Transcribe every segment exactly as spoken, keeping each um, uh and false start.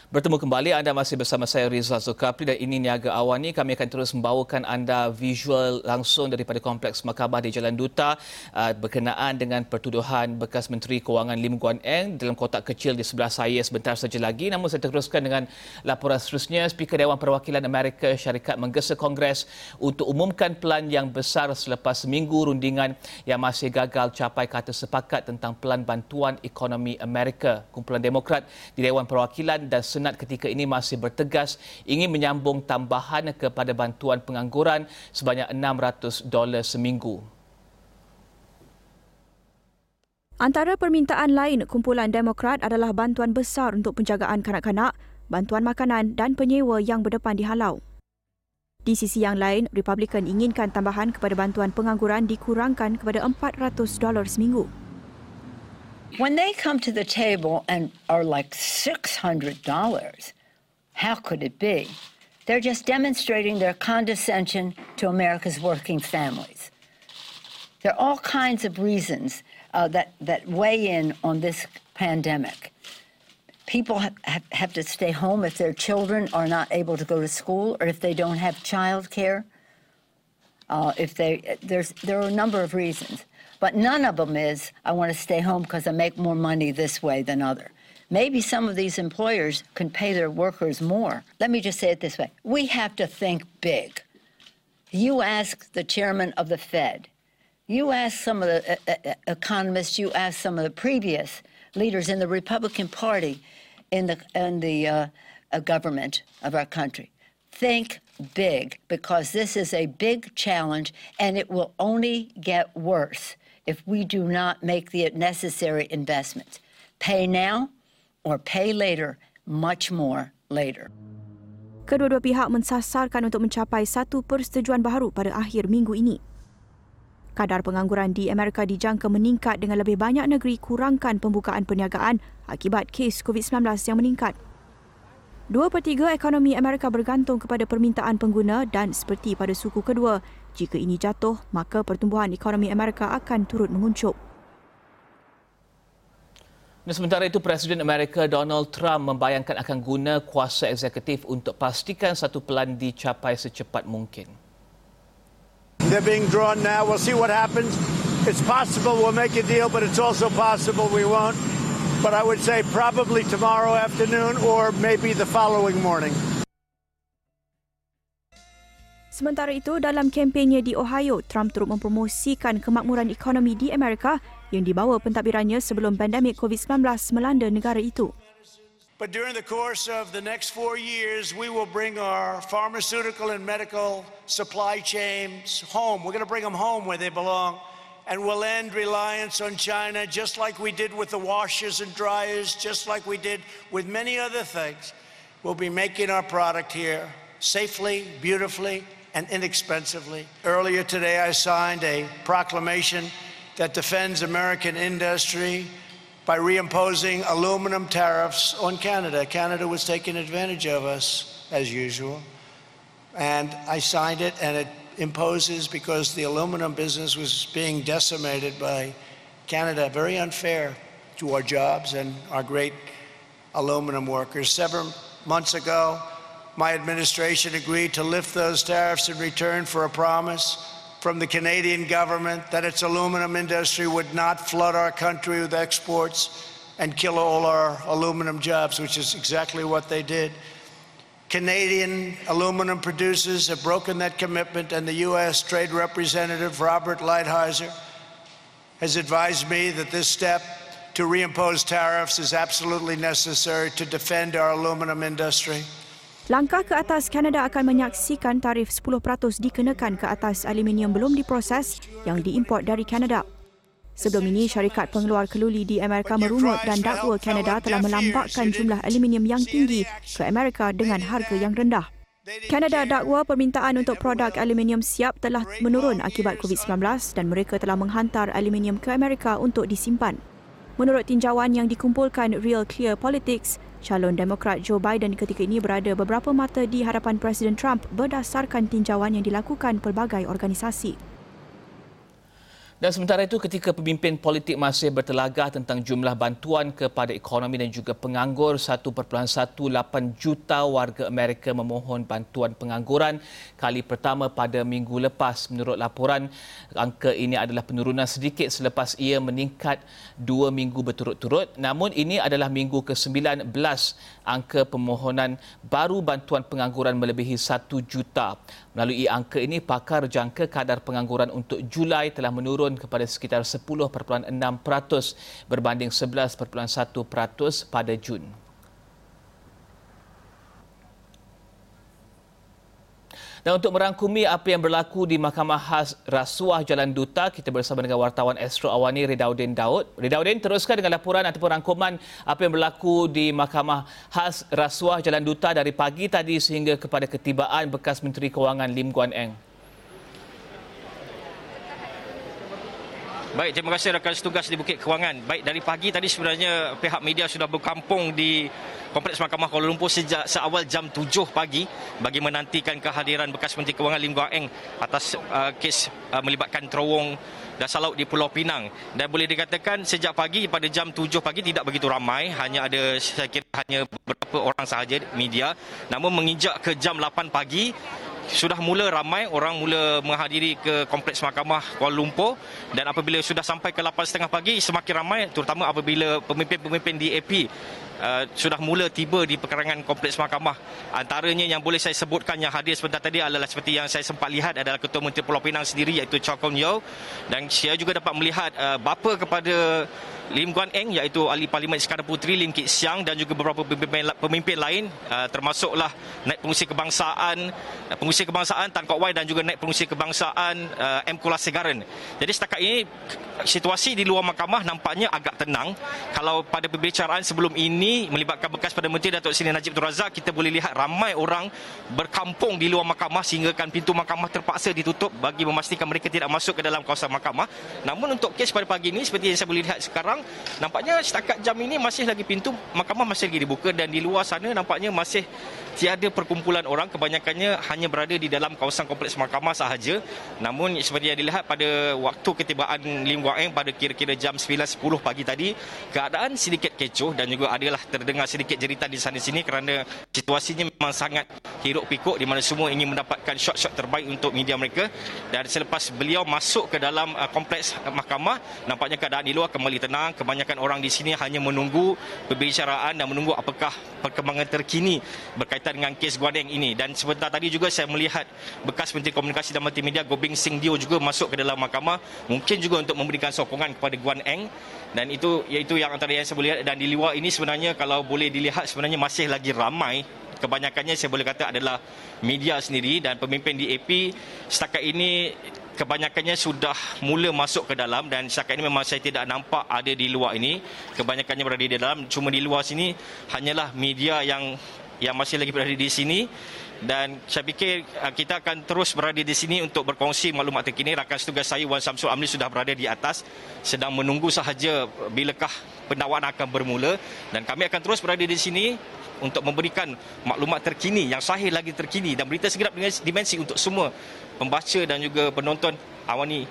Bertemu kembali, anda masih bersama saya Rizal Zulkafli dan ini Niaga Awani. Kami akan terus membawakan anda visual langsung daripada Kompleks Mahkamah di Jalan Duta uh, berkenaan dengan pertuduhan bekas Menteri Kewangan Lim Guan Eng dalam kotak kecil di sebelah saya sebentar saja lagi. Namun saya teruskan dengan laporan seterusnya. Speaker Dewan Perwakilan Amerika Syarikat menggesa Kongres untuk umumkan pelan yang besar selepas seminggu rundingan yang masih gagal capai kata sepakat tentang pelan bantuan ekonomi Amerika. Kumpulan Demokrat di Dewan Perwakilan dan Senat ketika ini masih bertegas ingin menyambung tambahan kepada bantuan pengangguran sebanyak enam ratus dolar seminggu. Antara permintaan lain kumpulan Demokrat adalah bantuan besar untuk penjagaan kanak-kanak, bantuan makanan dan penyewa yang berdepan dihalau. Di sisi yang lain, Republikan inginkan tambahan kepada bantuan pengangguran dikurangkan kepada empat ratus dolar seminggu. When they come to the table and are like six hundred dollars, how could it be? They're just demonstrating their condescension to America's working families. There are all kinds of reasons uh, that, that weigh in on this pandemic. People have, have, have to stay home if their children are not able to go to school or if they don't have child care. Uh, if they, there's, there are a number of reasons. But none of them is, I want to stay home because I make more money this way than other. Maybe some of these employers can pay their workers more. Let me just say it this way. We have to think big. You ask the chairman of the Fed. You ask some of the uh, uh, economists. You ask some of the previous leaders in the Republican Party in the, in the uh, uh, government of our country. Think big, because this is a big challenge and it will only get worse if we do not make the necessary investments. Pay now or pay later, much more later. Kedua-dua pihak mensasarkan untuk mencapai satu persetujuan baharu pada akhir minggu ini. Kadar pengangguran di Amerika dijangka meningkat dengan lebih banyak negeri kurangkan pembukaan perniagaan akibat kes covid sembilan belas yang meningkat. Dua per tiga ekonomi Amerika bergantung kepada permintaan pengguna dan seperti pada suku kedua, jika ini jatuh, maka pertumbuhan ekonomi Amerika akan turut menguncup. Dan sementara itu, Presiden Amerika Donald Trump membayangkan akan guna kuasa eksekutif untuk pastikan satu pelan dicapai secepat mungkin. They're being drawn now. We'll see what happens. It's possible we'll make a deal, but it's also possible we won't. But I would say probably tomorrow afternoon or maybe the following morning. Sementara itu, dalam kempennya di Ohio, Trump turut mempromosikan kemakmuran ekonomi di Amerika yang dibawa pentadbirannya sebelum pandemik covid sembilan belas melanda negara itu. But during the course of the next four years, we will bring our pharmaceutical and medical supply chains home. We're going to bring them home where they belong. And we'll end reliance on China, just like we did with the washers and dryers, just like we did with many other things. We'll be making our product here safely, beautifully, and inexpensively. Earlier today, I signed a proclamation that defends American industry by reimposing aluminum tariffs on Canada. Canada was taking advantage of us, as usual. And I signed it, and it imposes because the aluminum business was being decimated by Canada. Very unfair to our jobs and our great aluminum workers. Seven months ago, my administration agreed to lift those tariffs in return for a promise from the Canadian government that its aluminum industry would not flood our country with exports and kill all our aluminum jobs, which is exactly what they did. Canadian aluminum producers have broken that commitment, and the U S Trade Representative Robert Lighthizer has advised me that this step to reimpose tariffs is absolutely necessary to defend our aluminum industry. Langkah ke atas Kanada akan menyaksikan tarif sepuluh peratus dikenakan ke atas aluminium belum diproses yang diimport dari Kanada. Sebelum ini, syarikat pengeluar keluli di Amerika merungut dan dakwa Kanada telah melambakkan jumlah aluminium yang tinggi ke Amerika dengan harga yang rendah. Kanada dakwa permintaan untuk produk aluminium siap telah menurun akibat covid sembilan belas dan mereka telah menghantar aluminium ke Amerika untuk disimpan. Menurut tinjauan yang dikumpulkan Real Clear Politics, calon Demokrat Joe Biden ketika ini berada beberapa mata di hadapan Presiden Trump berdasarkan tinjauan yang dilakukan pelbagai organisasi. Dan sementara itu, ketika pemimpin politik masih bertelagah tentang jumlah bantuan kepada ekonomi dan juga penganggur, satu perpuluhan lapan belas juta warga Amerika memohon bantuan pengangguran kali pertama pada minggu lepas. Menurut laporan, angka ini adalah penurunan sedikit selepas ia meningkat dua minggu berturut-turut. Namun ini adalah minggu ke sembilan belas angka permohonan baru bantuan pengangguran melebihi satu juta. Melalui angka ini, pakar jangka kadar pengangguran untuk Julai telah menurun kepada sekitar sepuluh perpuluhan enam peratus berbanding sebelas perpuluhan satu peratus pada Jun. Dan untuk merangkumi apa yang berlaku di Mahkamah Khas Rasuah Jalan Duta, kita bersama dengan wartawan Astro Awani Ridaudin Daud. Ridaudin, teruskan dengan laporan ataupun rangkuman apa yang berlaku di Mahkamah Khas Rasuah Jalan Duta dari pagi tadi sehingga kepada ketibaan bekas Menteri Kewangan Lim Guan Eng. Baik, terima kasih rakan setugas di Bukit Kewangan. Baik, dari pagi tadi sebenarnya pihak media sudah berkampung di Kompleks Mahkamah Kuala Lumpur sejak seawal jam tujuh pagi bagi menantikan kehadiran bekas Menteri Kewangan Lim Guan Eng atas uh, kes uh, melibatkan terowong dasar laut di Pulau Pinang. Dan boleh dikatakan sejak pagi pada jam tujuh pagi tidak begitu ramai, hanya ada saya kira hanya beberapa orang sahaja media. Namun menginjak ke jam lapan pagi sudah mula ramai orang mula menghadiri ke Kompleks Mahkamah Kuala Lumpur, dan apabila sudah sampai ke lapan tiga puluh pagi semakin ramai, terutama apabila pemimpin-pemimpin D A P Uh, sudah mula tiba di perkarangan Kompleks Mahkamah. Antaranya yang boleh saya sebutkan yang hadir sebentar tadi adalah seperti yang saya sempat lihat adalah Ketua Menteri Pulau Pinang sendiri iaitu Chow Kon Yeow, dan saya juga dapat melihat uh, bapa kepada Lim Guan Eng iaitu Ahli Parlimen Iskandar Puteri Lim Kit Siang dan juga beberapa pemimpin, pemimpin lain uh, termasuklah Naib Pengurusi Kebangsaan uh, Pengurusi Kebangsaan Tan Kok Wai dan juga Naib Pengurusi Kebangsaan uh, M. Kulasegaran. Jadi setakat ini situasi di luar mahkamah nampaknya agak tenang. Kalau pada pembicaraan sebelum ini melibatkan bekas Perdana Menteri Datuk Seri Najib Tun Razak, kita boleh lihat ramai orang berkampung di luar mahkamah sehinggakan pintu mahkamah terpaksa ditutup bagi memastikan mereka tidak masuk ke dalam kawasan mahkamah. Namun untuk kes pada pagi ini seperti yang saya boleh lihat sekarang, nampaknya setakat jam ini masih lagi pintu mahkamah masih lagi dibuka, dan di luar sana nampaknya masih tiada perkumpulan orang, kebanyakannya hanya berada di dalam kawasan Kompleks Mahkamah sahaja. Namun seperti yang dilihat pada waktu ketibaan Lim Guan Eng pada kira-kira jam sembilan sepuluh pagi tadi, keadaan sedikit kecoh dan juga adalah terdengar sedikit jeritan di sana sini kerana situasinya memang sangat hiruk pikuk di mana semua ingin mendapatkan shot-shot terbaik untuk media mereka. Dan selepas beliau masuk ke dalam uh, Kompleks Mahkamah, nampaknya keadaan di luar kembali tenang. Kebanyakan orang di sini hanya menunggu pembicaraan dan menunggu apakah perkembangan terkini berkaitan dengan kes Guan Eng ini. Dan sebentar tadi juga saya melihat bekas Menteri Komunikasi dan Multimedia Goh Beng Sing Dio juga masuk ke dalam mahkamah, mungkin juga untuk memberikan sokongan kepada Guan Eng. Dan itu iaitu yang antara yang saya boleh lihat. Dan di luar ini sebenarnya kalau boleh dilihat sebenarnya masih lagi ramai. Kebanyakannya saya boleh kata adalah media sendiri dan pemimpin D A P setakat ini kebanyakannya sudah mula masuk ke dalam, dan setakat ini memang saya tidak nampak ada di luar ini. Kebanyakannya berada di dalam, cuma di luar sini hanyalah media yang yang masih lagi berada di sini. Dan saya fikir kita akan terus berada di sini untuk berkongsi maklumat terkini. Rakan setugas saya Wan Samsul Amli sudah berada di atas sedang menunggu sahaja bilakah pendakwaan akan bermula, dan kami akan terus berada di sini untuk memberikan maklumat terkini yang sahih lagi terkini dan berita segenap dimensi untuk semua pembaca dan juga penonton Awani.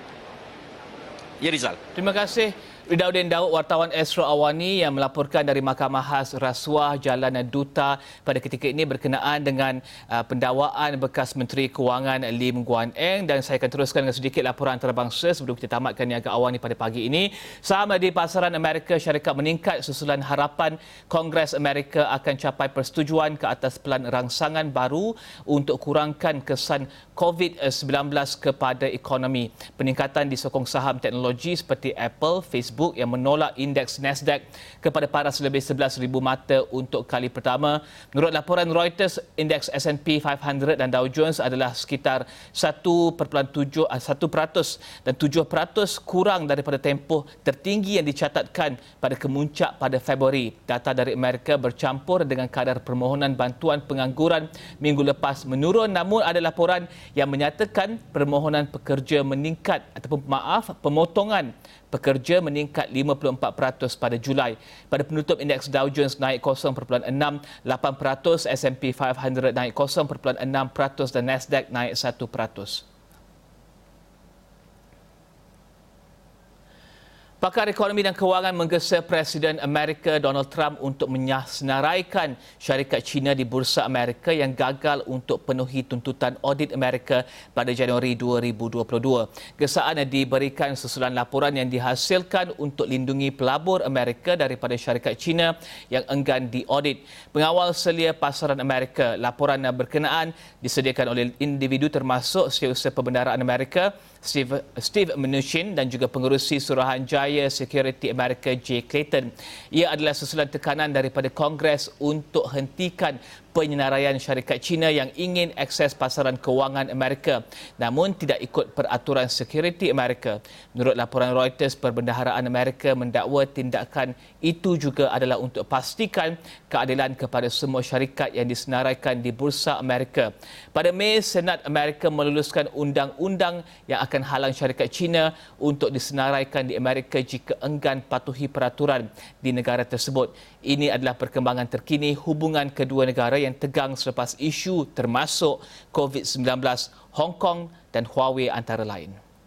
Ya, Rizal. Terima kasih Ridaudin Daud, wartawan Astro Awani yang melaporkan dari Mahkamah Khas Rasuah Jalan Duta pada ketika ini berkenaan dengan uh, pendakwaan bekas Menteri Kewangan Lim Guan Eng. Dan saya akan teruskan dengan sedikit laporan antarabangsa sebelum kita tamatkan Niaga Awani pada pagi ini. Saham di pasaran Amerika Syarikat meningkat susulan harapan Kongres Amerika akan capai persetujuan ke atas pelan rangsangan baru untuk kurangkan kesan COVID sembilan belas kepada ekonomi. Peningkatan disokong saham teknologi seperti Apple, Facebook yang menolak indeks Nasdaq kepada paras lebih sebelas ribu mata untuk kali pertama. Menurut laporan Reuters, indeks S and P lima ratus dan Dow Jones adalah sekitar satu perpuluhan tujuh peratus dan tujuh peratus kurang daripada tempoh tertinggi yang dicatatkan pada kemuncak pada Februari. Data dari Amerika bercampur dengan kadar permohonan bantuan pengangguran minggu lepas menurun, namun ada laporan yang menyatakan permohonan pekerja meningkat ataupun maaf pemotongan pekerja meningkat lima puluh empat peratus pada Julai. Pada penutup, indeks Dow Jones naik kosong perpuluhan enam lapan peratus, S and P lima ratus naik kosong perpuluhan enam peratus dan Nasdaq naik satu peratus. Pakar ekonomi dan kewangan menggesa Presiden Amerika Donald Trump untuk menyenaraikan syarikat Cina di Bursa Amerika yang gagal untuk penuhi tuntutan audit Amerika pada Januari dua ribu dua puluh dua. Gesaan diberikan susulan laporan yang dihasilkan untuk lindungi pelabur Amerika daripada syarikat Cina yang enggan diaudit. Pengawal selia pasaran Amerika, laporan berkenaan disediakan oleh individu termasuk Setiausaha Pembendaraan Amerika Steve, Steve Mnuchin dan juga pengerusi Suruhanjaya Security Amerika J. Clayton. Ia adalah susulan tekanan daripada Kongres untuk hentikan penyenaraian syarikat Cina yang ingin akses pasaran kewangan Amerika namun tidak ikut peraturan Security Amerika. Menurut laporan Reuters, Perbendaharaan Amerika mendakwa tindakan itu juga adalah untuk pastikan keadilan kepada semua syarikat yang disenaraikan di Bursa Amerika. Pada Mei, Senat Amerika meluluskan undang-undang yang akan halang syarikat Cina untuk disenaraikan di Amerika jika enggan patuhi peraturan di negara tersebut. Ini adalah perkembangan terkini hubungan kedua negara yang tegang selepas isu termasuk COVID sembilan belas, Hong Kong dan Huawei antara lain.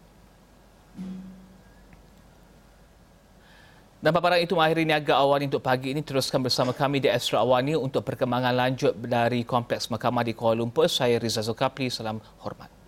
Dan paparan itu mengakhiri Niaga Awani untuk pagi ini. Teruskan bersama kami di Astro Awani untuk perkembangan lanjut dari Kompleks Mahkamah di Kuala Lumpur. Saya Riza Zulkafli. Salam hormat.